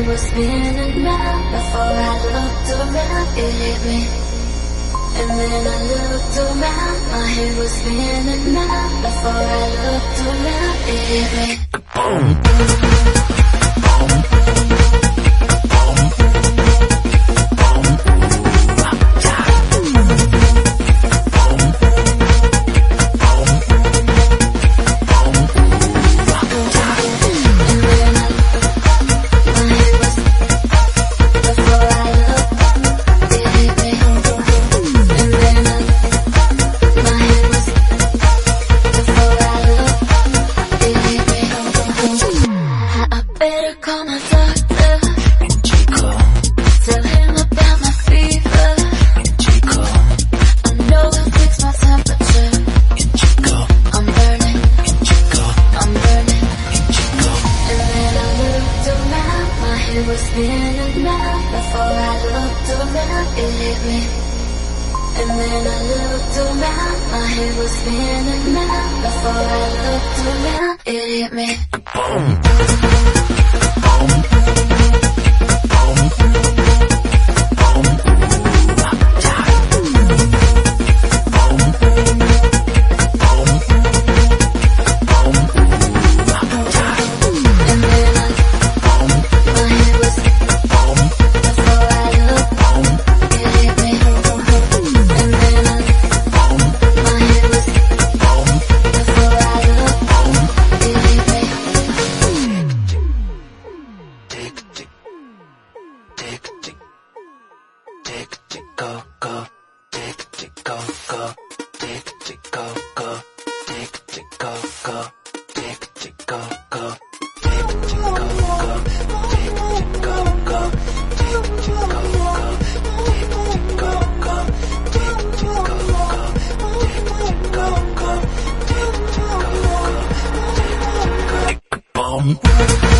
head was spinning round. Before I looked around, it hit me. And then I looked around, my head was spinning round. Before I looked around, it hit me. Call my doctor, tell him about my fever. I know he'll fix my temperature. I'm burning. And then I looked around, my head was spinning round. Before I looked around, it hit me. And then I looked around, my head was spinning round. Before I looked around, it hit me. Boom.